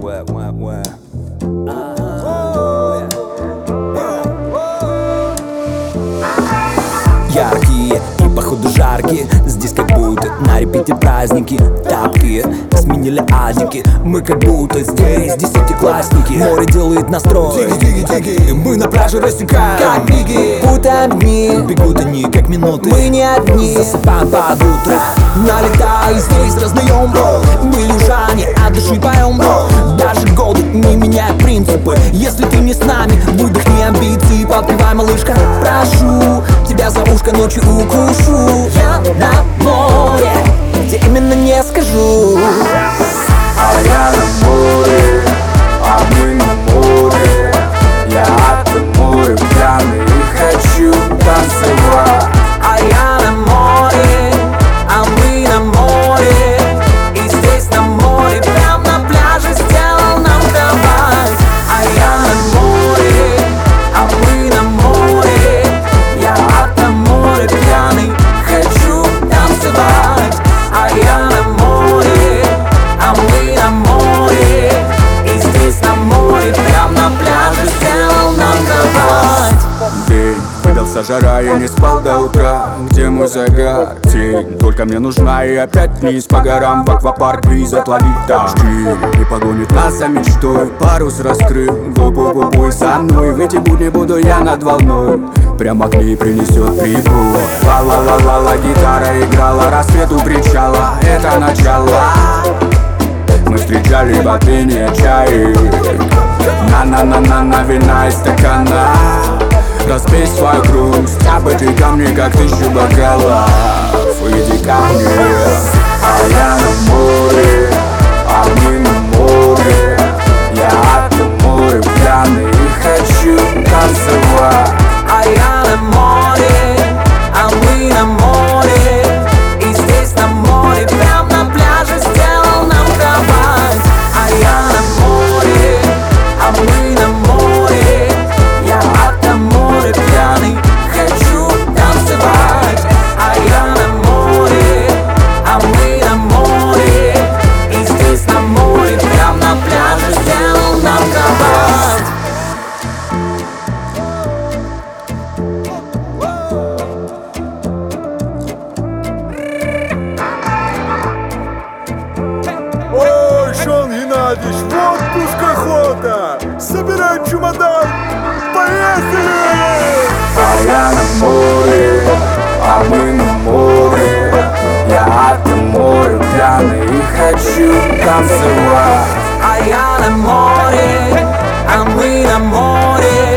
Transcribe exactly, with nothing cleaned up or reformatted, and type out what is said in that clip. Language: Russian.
ouais, ouais, ouais. Яркие и походу жаркие, здесь как будто на репите праздники. Тапки сменили адики, мы как будто здесь десятиклассники. Море делает настрой, тиги-тиги-тиги, мы на пляже рассекаем как биги. Путаем дни, бегут они как минуты, мы не одни. Засыпаем под утро, налетай, здесь раздаем. Мы южане, от души поем. Даже годы не меняют принципы. Если ты не с нами, выдохни амбиции. Подпевай, малышка, прошу тебя за ушко, ночью укушу. Я на море, где именно не скажу. А я на море, а мы на море. Я от моря пьяный и хочу танцевать. А я на море, а мы на море. И здесь на море, прям на пляже сделал нам кровать. А я на море, а мы на море. Я от моря пьяный, хочу танцевать. А я на море, а мы на море. И здесь на море, прям на пляже сделал нам кровать. День выдался жара, я не спал до утра. Где мой загар? Тень только мне нужна. И опять вниз по горам в аквапарк. Виз отловить дожди и погонит нас за мечтой. Парус раскрыл, губу-губу и со мной. В эти будни буду я над волной. Прямо к ней принесет прибой. Ла-ла-ла-ла-ла, гитара играла, рассвет у причала. Это начало. Мы встречали богини чаи. На-на-на-на-на, вина из стакана. Разбей свою грусть, об этой камне, как тысячу бокалов. Иди ко мне. А я на море, а мы на море. Я от моря пьяный и хочу танцевать. А я на море, а мы на море. И здесь на море, прям на пляже сделал нам кровать. А я на море, а мы на море. Я от моря пьяный, хочу танцевать. А я на море, а мы на море. И здесь на море, прям на пляже сделал нам кровать. Ой, Шон Геннадьевич, в отпуск охота! Собирай чемодан, поехали! А я на море, а мы на море. Я от моря пьяный и хочу танцевать. А я на море, а мы на море.